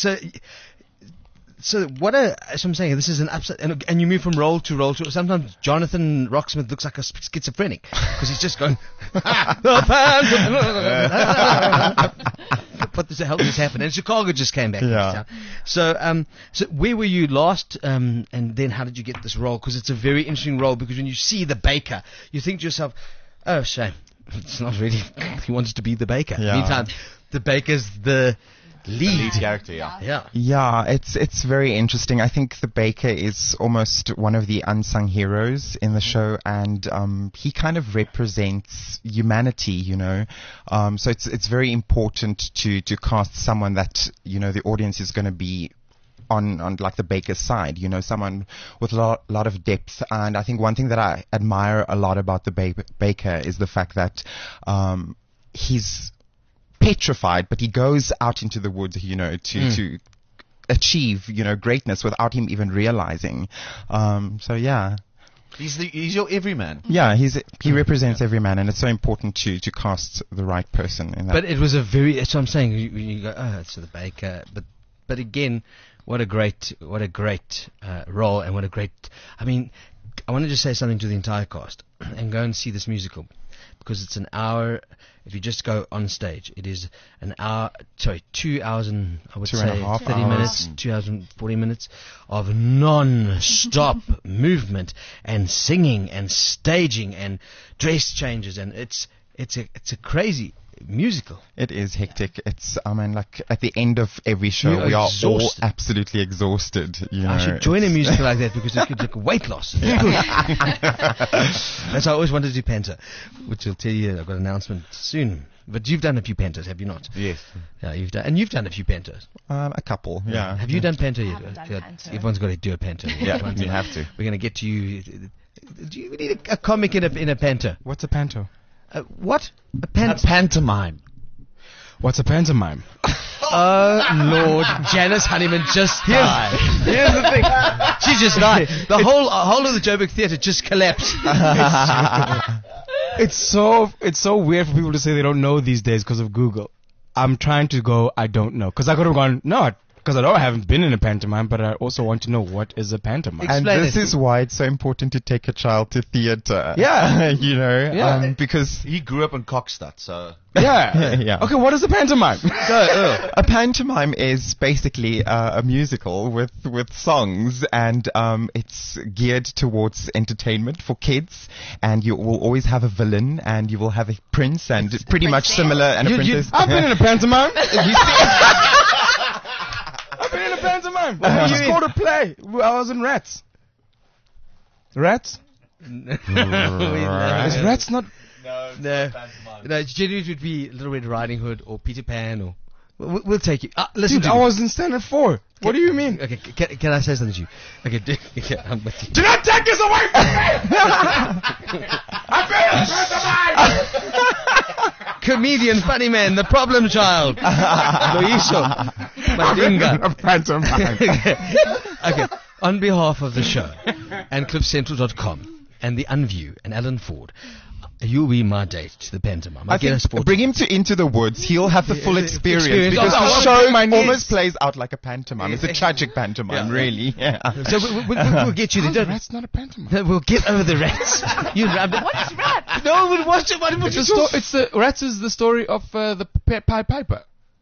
So so I'm saying this is an upset, and you move from role to role to. Sometimes Jonathan Rocksmith looks like a schizophrenic because he's just going. What the hell just happened? And Chicago just came back. Yeah. So where were you last? And then how did you get this role? Because it's a very interesting role. Because when you see the baker, you think to yourself, "Oh, shame, it's not really." He wants to be the baker. Yeah. Meantime, the baker's the lead character, yeah. Yeah, it's very interesting. I think the baker is almost one of the unsung heroes in the show, and he kind of represents humanity, you know. So it's very important to cast someone that, you know, the audience is going to be on like the baker's side, you know, someone with a lot of depth. And I think one thing that I admire a lot about the baker is the fact that he's petrified, but he goes out into the woods, you know, to achieve, you know, greatness without him even realizing. So yeah. He's your everyman. Yeah, he represents every man, and it's so important to cast the right person in that. But it was a very. That's what I'm saying. You go, oh, it's the baker, but again, what a great role, and what a great. I mean, I want to just say something to the entire cast, and go and see this musical, because it's an hour. If you just go on stage, it is 2 hours and I would say 30 minutes, 2 hours and 40 minutes of non-stop movement and singing and staging and dress changes, and it's a crazy musical. It is hectic. It's, I mean, like at the end of every show, we are all absolutely exhausted. You know, I should join a musical like that, because it could like weight loss. That's why I always wanted to do Panta, which will tell you I've got an announcement soon. But you've done a few Pentas, have you not? Yes. Yeah, you've done a few Pentas. A couple, yeah. Have you done Panta yet? Panta. Everyone's got to do a Panta. Yeah, you have to. We're going to get to you. Do you need a comic in a Panta? What's a panto? What? A pantomime. What's a pantomime? Oh, Lord. Janice Honeyman just died. Here's the thing. She just died. The whole of the Joburg Theatre just collapsed. It's so weird for people to say they don't know these days because of Google. I'm trying to go, I don't know. Because I could have gone, no, because I haven't been in a pantomime, but I also want to know what is a pantomime. And this is why it's so important to take a child to theatre. Yeah. You know, because He grew up in Kokstad, so... Yeah. Yeah. Okay, what is a pantomime? a pantomime is basically a musical with songs, and it's geared towards entertainment for kids, and you will always have a villain, and you will have a prince, and pretty much similar, and a princess. I've been in a pantomime. I've been in a pantomime. We just go to play. I was in Rats. Rats? Is Is Rats not... No. Generally it would be Little Red Riding Hood or Peter Pan, or we'll take you. Listen, Dude, I was in Standard 4. What do you mean? Okay, can I say something to you? Okay, I'm with you. Do not take this away from me! I've been in a pantomime! Comedian, funny man, the problem child. Loisho. Madinga. A pantomime. Okay, on behalf of the show and CliffCentral.com and The Unview and Alan Ford, You'll be my date to the pantomime. I think bring him to Into the Woods. He'll have the full experience because the show almost plays out like a pantomime. It's a tragic pantomime, really. Yeah. So we'll get you there. Rat's not a pantomime. We'll get over the rats. You rabbit. What is rap? No, we'll watch it. It's the Rats is the story of the Pied Piper.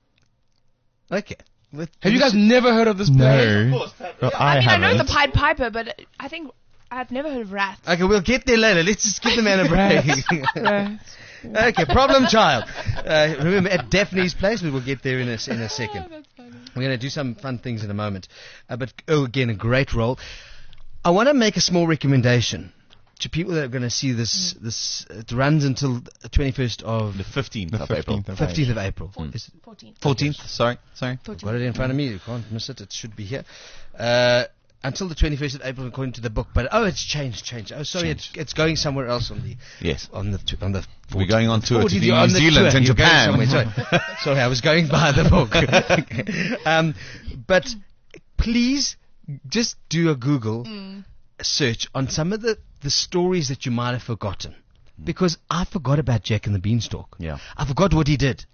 Okay. Have you guys never heard of this play? No. Well, I know the Pied Piper, but I think I've never heard of rats. Okay, we'll get there later. Let's just give the man a break. Okay, problem child. Remember, at Daphne's place, we will get there in a second. We're going to do some fun things in a moment. But again, a great role. I want to make a small recommendation to people that are going to see this. It runs until the 21st of... The 15th of April. 15th of April. 14th. Sorry. I've got it in front of me. You can't miss it. It should be here. Until the 21st of April, according to the book. But it's changed. Oh, sorry, it's going somewhere else on the. Yes. On the. We're going on tour to New on Zealand and Japan. Sorry, I was going by the book. But please just do a Google search on some of the stories that you might have forgotten, because I forgot about Jack and the Beanstalk. Yeah. I forgot what he did.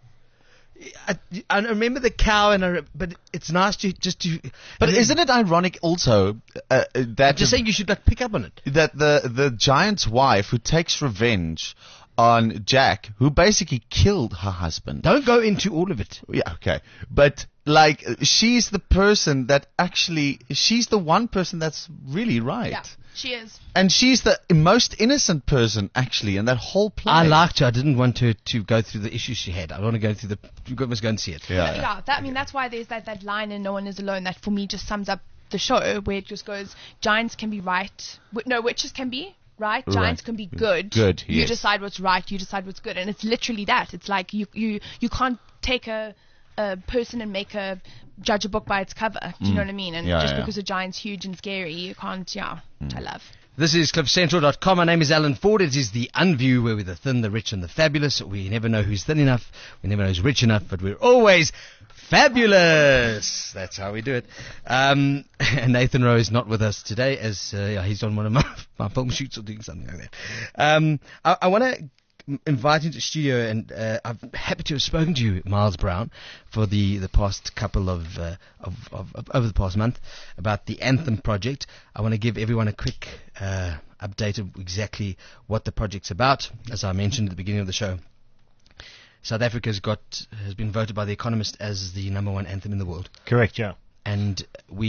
I remember the cow, but it's nice to just to. But isn't it ironic also that I'm just saying you should pick up on it. That the giant's wife who takes revenge on Jack, who basically killed her husband. Don't go into all of it. Yeah, okay, but she's the person that she's the one person that's really right. Yeah, she is. And she's the most innocent person, actually, in that whole play. I liked her. I didn't want her to go through the issues she had. I want to go through you must go and see it. Yeah. That's why there's that line in No One Is Alone that for me just sums up the show, where it just goes, giants can be right. No, witches can be right. Giants can be good. Good, You yes. decide what's right. You decide what's good. And it's literally that. It's like you can't take a person and judge a book by its cover. Do you know what I mean? And because a giant's huge and scary, you can't, which I love. This is CliffCentral.com. My name is Alan Ford. It is the Unview, where we're the thin, the rich, and the fabulous. We never know who's thin enough. We never know who's rich enough, but we're always fabulous. That's how we do it. And Nathan Rowe is not with us today, as he's on one of my film shoots or doing something like that. I want to invite you to the studio, and I'm happy to have spoken to you, Miles Brown, for the past couple of over the past month about the Anthem project. I want to give everyone a quick update of exactly what the project's about. As I mentioned at the beginning of the show, South Africa has been voted by The Economist as the #1 anthem in the world. Correct, yeah. And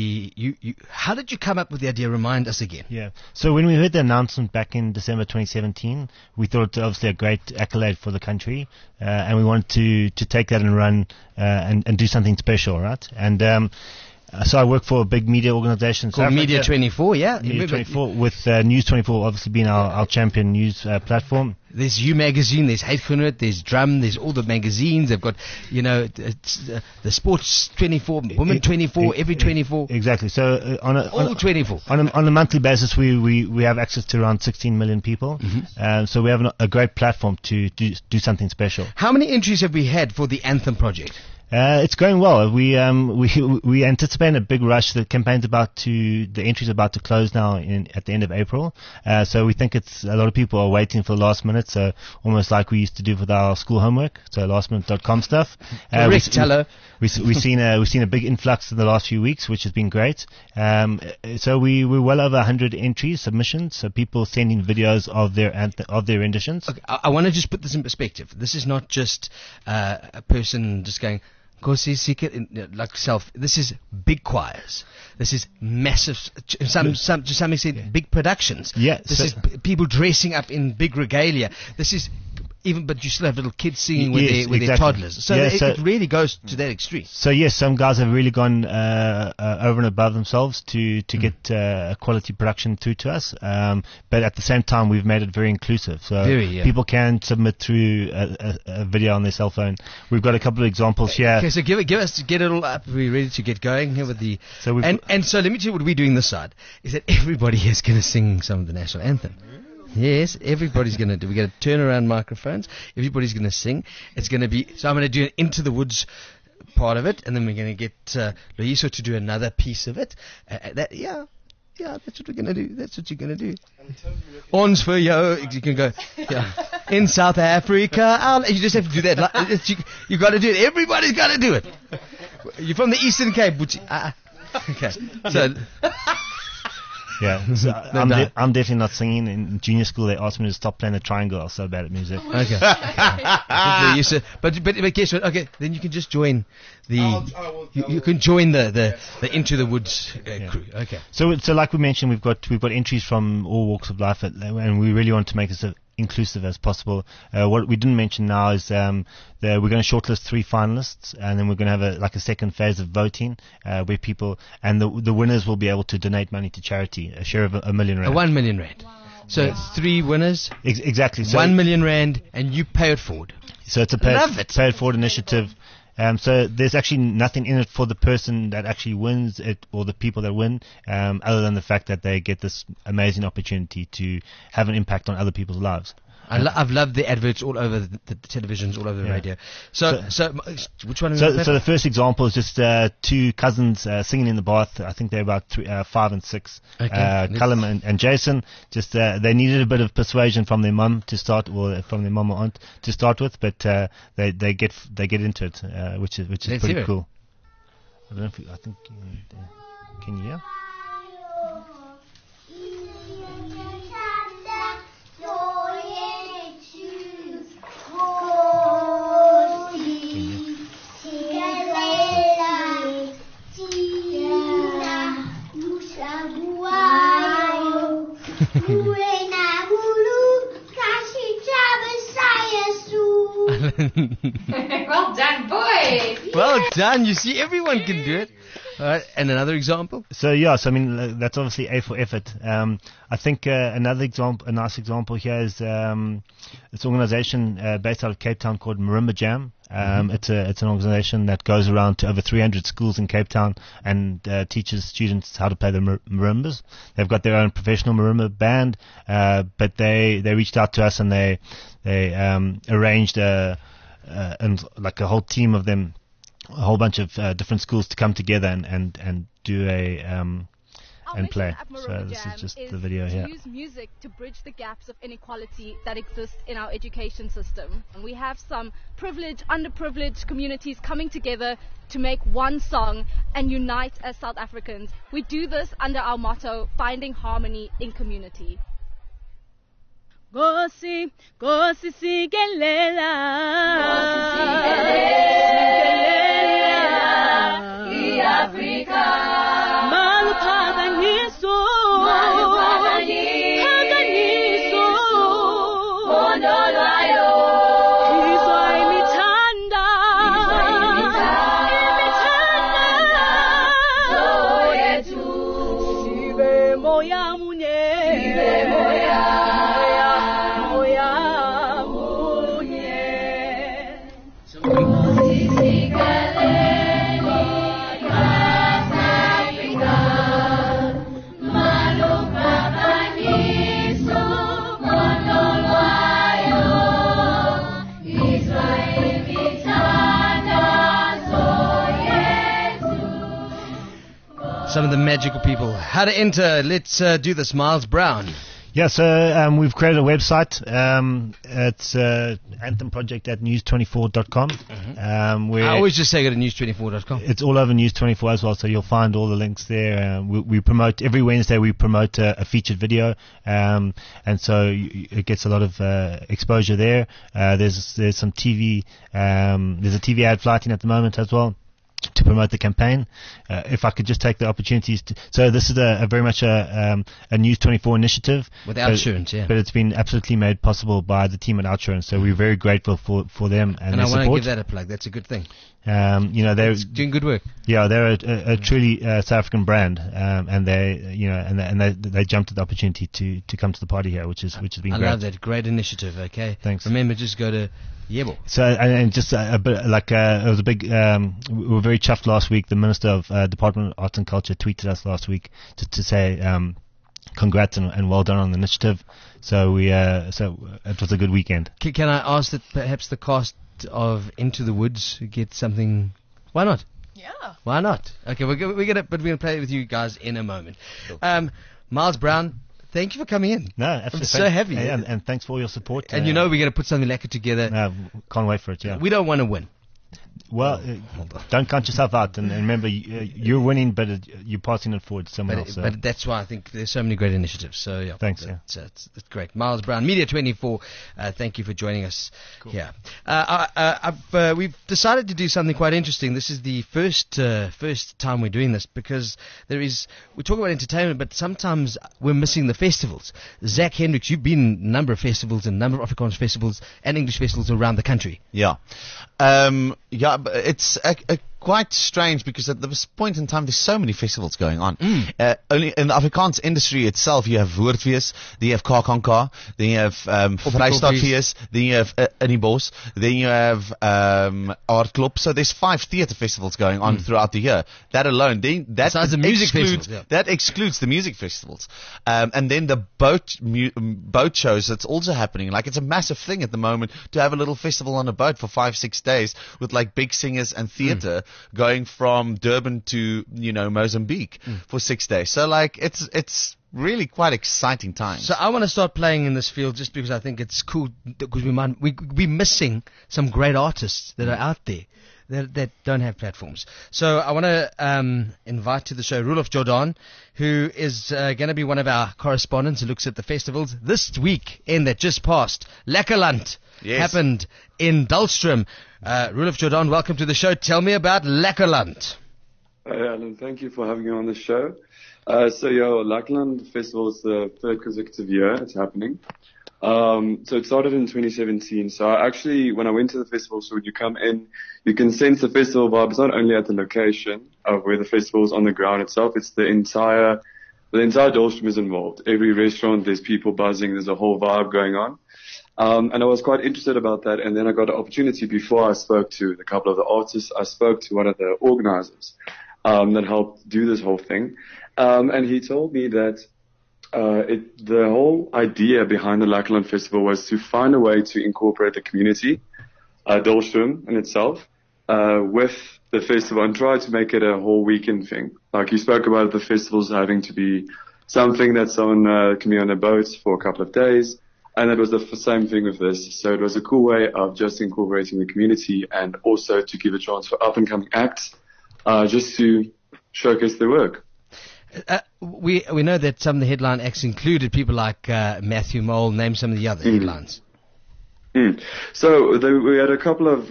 how did you come up with the idea? Remind us again. Yeah. So when we heard the announcement back in December 2017, we thought it obviously a great accolade for the country, and we wanted to take that and run and do something special, right? And so I work for a big media organization called Media 24, yeah. Media 24, with News 24 obviously being our champion news platform. There's You Magazine, there's Heidgenoot, there's Drum, there's all the magazines. They've got, the Sports 24, Women 24, every 24. Exactly. So all 24. On a monthly basis, we have access to around 16 million people. Mm-hmm. So we have a great platform to do something special. How many entries have we had for the Anthem project? It's going well. We anticipate a big rush. The entries are about to close now at the end of April. So we think a lot of people are waiting for the last minute. So almost like we used to do with our school homework. So lastminute.com stuff. We've seen a big influx in the last few weeks, which has been great. So we're well over 100 entries, submissions. So people sending videos of their renditions. Okay, I want to just put this in perspective. This is not just a person just going, like self. This is big choirs. This is massive, to some extent, big productions. Yeah, this is people dressing up in big regalia. This is but you still have little kids singing with their toddlers. So it really goes to that extreme. So yes, some guys have really gone over and above themselves to get a quality production through to us. But at the same time, we've made it very inclusive. So people can submit through a video on their cell phone. We've got a couple of examples here. Okay, so get it all up. We're ready to get going here with the. So and so let me tell you what we're doing this side is that everybody is going to sing some of the national anthem. Yes, everybody's going to do. We're going to turn around microphones. Everybody's going to sing. It's going to be. So I'm going to do an Into the Woods part of it, and then we're going to get Loyiso to do another piece of it. yeah, that's what we're gonna do. That's what you're gonna do. Ons for yo. You can go. Yeah. In South Africa, you just have to do that. You got to do it. Everybody's got to do it. You're from the Eastern Cape, okay. So. Yeah, so I'm definitely not singing. In junior school, they asked me to stop playing the triangle. I was so bad at music. Okay. But guess what? Okay, then you can just join the. You can join the Into the Woods crew. Okay. So like we mentioned, we've got entries from all walks of life, and we really want to make this inclusive as possible. What we didn't mention now is we're going to shortlist 3 finalists, and then we're going to have a second phase of voting where people and the winners will be able to donate money to charity, a share of R1 million. 1 million rand. Wow. So 3 winners. Exactly. So 1 million rand, and you pay it forward. So it's a pay it forward initiative. So there's actually nothing in it for the person that actually wins it or the people that win, other than the fact that they get this amazing opportunity to have an impact on other people's lives. I've loved the adverts all over the televisions, all over the radio. So which one? So the first example is just 2 cousins singing in the bath. I think they're about 5 and 6. Okay. Callum and Jason. Just they needed a bit of persuasion from their mum to start, or from their mum or aunt to start with, but they get into it, which is pretty cool. I don't know if I think can you hear? Well done, boy. Well done. You see, everyone can do it. All right. And another example? So, I mean, that's obviously A for effort. I think another example, a nice example here is this organization based out of Cape Town called Marimba Jam. It's an organization that goes around to over 300 schools in Cape Town and teaches students how to play the marimbas. They've got their own professional marimba band, but they reached out to us and they arranged and like a whole team of them, a whole bunch of different schools to come together and do and play. So this is just the video here. Use music to bridge the gaps of inequality that exist in our education system. And we have some privileged, underprivileged communities coming together to make one song and unite as South Africans. We do this under our motto, finding harmony in community. Gosi sikelela, Africa. Some of the magical people. How to enter? Let's do this. Miles Brown. Yeah, so we've created a website. It's anthemproject@news24.com. I always just say go to news24.com. It's all over News24 as well, so you'll find all the links there. We promote every Wednesday. We promote a featured video, and so it gets a lot of exposure there. There's some TV. There's a TV ad flighting at the moment as well, to promote the campaign. If I could just take the opportunities so this is a very much a News24 initiative. With Outsurance, yeah. But it's been absolutely made possible by the team at Outsurance, so we're very grateful for them and their support. And I want to give that a plug. That's a good thing. They're doing good work. Yeah, they're a truly South African brand, and they jumped at the opportunity to come to the party here, which has been great. I love that. Great initiative. Okay, thanks. Remember, just go to Yebo. So and just a bit like it was a big. We were very chuffed last week. The Minister of Department of Arts and Culture tweeted us last week to say congrats and well done on the initiative. So so it was a good weekend. Can I ask that perhaps the cast of Into the Woods get something? Why not? Yeah. Why not? Okay, we're gonna play with you guys in a moment. Miles Brown, thank you for coming in. No, absolutely. I'm so happy. And thanks for all your support. And we're going to put something lekker together. Can't wait for it, yeah. We don't want to win. Well, don't count yourself out. And remember, you're winning, but you're passing it forward to someone else. But that's why I think there's so many great initiatives. So, yeah. Thanks, It's great. Miles Brown, Media 24, thank you for joining us here. We've decided to do something quite interesting. This is the first time we're doing this because we talk about entertainment, but sometimes we're missing the festivals. Zach Hendricks, you've been in a number of festivals and a number of Afrikaans festivals and English festivals around the country. Yeah. But it's quite strange because at this point in time there's so many festivals going on. Only in the Afrikaans industry itself you have Woordfees, then you have KAKNK, then you have Vrystaatfees, then you have Inibos, then you have Aardklop. So there's 5 theatre festivals going on throughout the year. That alone, besides the music festivals, that excludes the music festivals. And then the boat shows that's also happening. Like it's a massive thing at the moment to have a little festival on a boat for 5-6 days with like big singers and theatre going from Durban to Mozambique for 6 days. So like it's really quite exciting times. So I want to start playing in this field just because I think it's cool because we're missing some great artists that are out there that don't have platforms. So I want to invite to the show Roelof Jordan, who is going to be one of our correspondents who looks at the festivals this weekend that just passed. Lekkerland happened in Dullstroom. Roelof Jordan, welcome to the show. Tell me about Lekkerland. Hi, Alan. Thank you for having me on the show. Lekkerland Festival is the 3rd consecutive year it's happening. So it started in 2017. So when I went to the festival, so when you come in, you can sense the festival vibe. It's not only at the location of where the festival is on the ground itself. It's the entire Dullstroom is involved. Every restaurant, there's people buzzing. There's a whole vibe going on. And I was quite interested about that. And then I got an opportunity before I spoke to a couple of the artists. I spoke to one of the organizers, that helped do this whole thing. And he told me that, the whole idea behind the Lekkerland Festival was to find a way to incorporate the community, Dullstroom in itself, with the festival and try to make it a whole weekend thing. Like you spoke about the festivals having to be something that someone can be on a boat for a couple of days. And it was the same thing with this. So it was a cool way of just incorporating the community and also to give a chance for up and coming acts, just to showcase their work. We know that some of the headline acts included people like Matthew Mole. Name some of the other headlines. So we had a couple of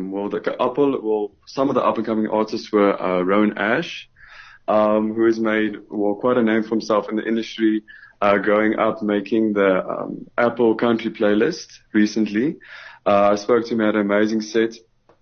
some of the up and coming artists were Rowan Ash, who has made quite a name for himself in the industry, going up making the Apple Country playlist recently. I spoke to him, had an amazing set.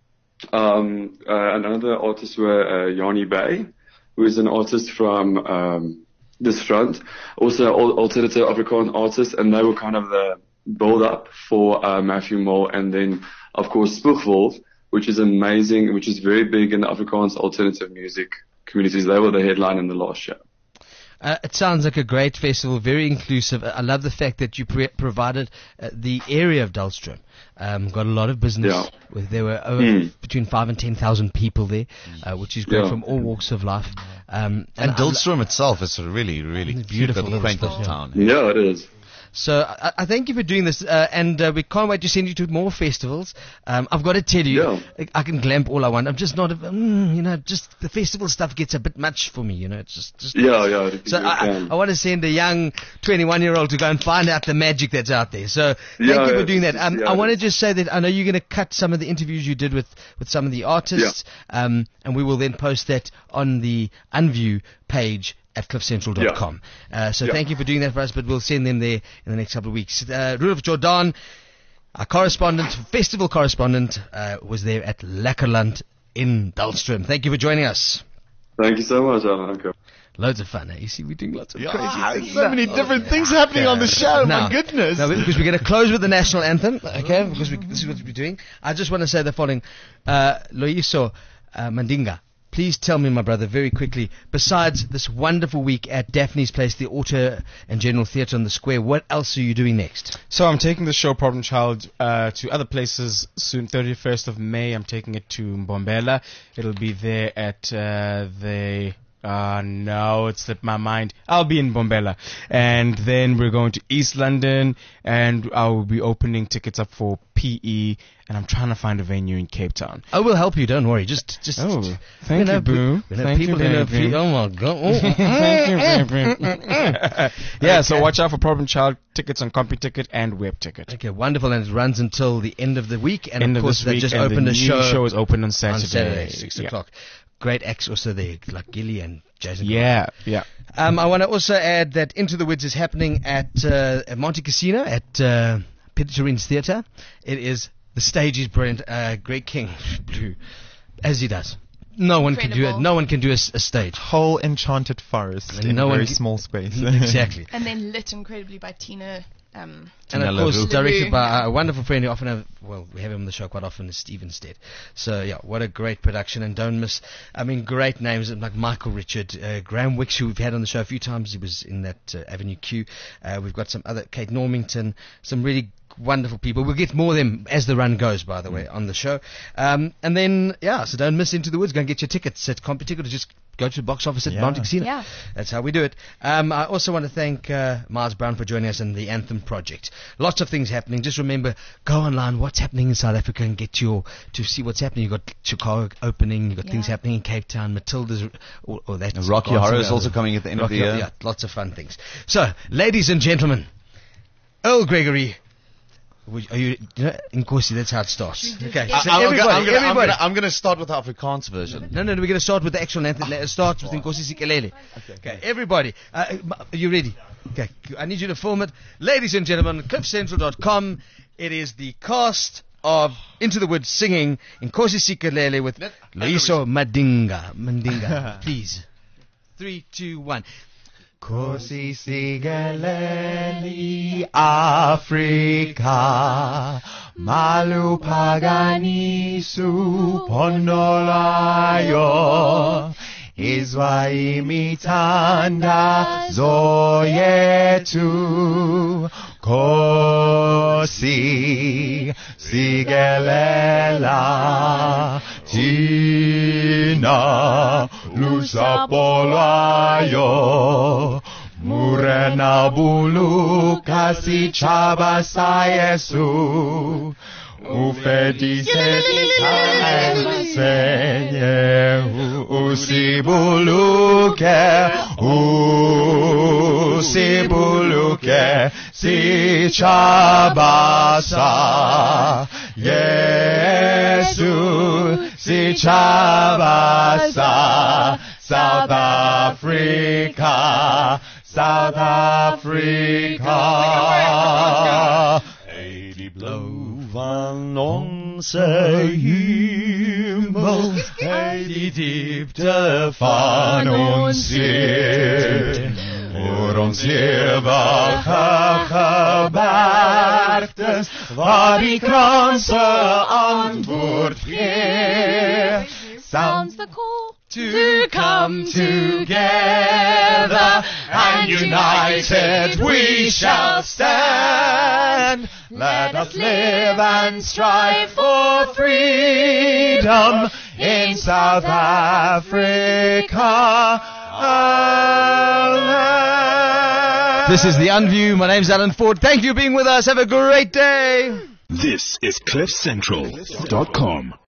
Another artist were Yanni Bay, who is an artist from this front, also alternative Afrikaans artist, and they were kind of the build-up for Matthew Mole, and then, of course, Spoegwolf, which is amazing, which is very big in the Afrikaans alternative music communities. They were the headline in the last show. It sounds like a great festival, very inclusive. I love the fact that you provided the area of Dullstroom. Got a lot of business. There were between 5,000 and 10,000 people there, which is great from all walks of life. And Dullstroom itself is a really, really beautiful, quaint little town. Yeah, it is. So I thank you for doing this, and we can't wait to send you to more festivals. I've got to tell you, I can glamp all I want. I'm just not, just the festival stuff gets a bit much for me, It's just. So I want to send a young 21-year-old to go and find out the magic that's out there. So thank you for doing that. I want to just say that I know you're going to cut some of the interviews you did with some of the artists, and we will then post that on the Unview page at cliffcentral.com. Thank you for doing that for us, but we'll send them there in the next couple of weeks. Roelof Jordan, our festival correspondent, was there at Lekkerland in Dullstroom. Thank you for joining us. Thank you so much, Alan. Okay. Lots of fun. You see, we're doing lots of crazy things. So many different things happening on the show. My goodness. No, because we're going to close with the national anthem, okay? Because this is what we're doing. I just want to say the following. Loyiso Mandinga please tell me, my brother, very quickly, besides this wonderful week at Daphne's Place, the Auto and General Theatre on the Square, what else are you doing next? So I'm taking the show Problem Child to other places soon. 31st of May, I'm taking it to Mbombela. It'll be there at no, it slipped my mind. I'll be in Mbombela. And then we're going to East London, and I will be opening tickets up for PE, and I'm trying to find a venue in Cape Town. I will help you, don't worry. Just Thank you, boo. Thank you, baby. Oh my God. Thank you, baby. Yeah, so watch out for Problem Child tickets on CompuTicket and Web Ticket. Okay, wonderful, and it runs until the end of the week, and End of of course this they week, just and opened the a new show. show is open on Saturday. On Saturday, 6 Yeah. o'clock. Great acts also there, like Gilly and Jason. Yeah. I want to also add that Into the Woods is happening at Monte Casino at Peter Rins Theatre. The stage is brilliant. Greg King blew as he does. No one can do it. No one can do a stage. Whole enchanted forest in a very small space. Exactly. And then lit incredibly by Tina. And of course, directed by a wonderful friend who often we have him on the show quite often, is Stephen Stead. So yeah, what a great production, and don't miss, great names like Michael Richard, Graham Wicks, who we've had on the show a few times. He was in that Avenue Q. We've got some other, Kate Normington, some really wonderful people. We'll get more of them as the run goes, by the way, on the show. And then, so don't miss Into the Woods. Go and get your tickets at CompuTicket, or just go to the box office at Monte Casino. Yeah. That's how we do it. I also want to thank Miles Brown for joining us in the Anthem Project. Lots of things happening. Just remember, go online, what's happening in South Africa, and get to see what's happening. You've got Chicago opening, you've got things happening in Cape Town, Matilda's, that's Rocky Horror is also coming at the end of the year. Yeah, lots of fun things. So, ladies and gentlemen, Earl Gregory. Are you in Nkosi? That's how it starts. Okay, so everybody. I'm going to start with the Afrikaans version. No, we're going to start with the actual anthem. Let's start with Nkosi Sikelele. Okay, everybody. Are you ready? Okay, I need you to film it. Ladies and gentlemen, cliffcentral.com. It is the cast of Into the Woods singing Nkosi Sikelele with Loyiso Mandinga. Please. 3, 2, 1. Nkosi Sikelele Afrika Malupaganisu Pondolayo Izwa imithandazo yethu Nkosi Sikelela Thina lusapho lwayo Murena buluka sitshaba sa Yesu Ufedise senye usibuluke sitshaba sa Yesu sitshaba sa South Africa 80 blauw van onze hemel, die diepte van ons zee. Voor ons eeuwige gebergtes, waar die kranse antwoord geeft. Sounds the call to come together, and united we shall stand. Let us live and strive for freedom in South Africa. This is The Unview. My name's Alan Ford. Thank you for being with us. Have a great day. This is CliffCentral.com.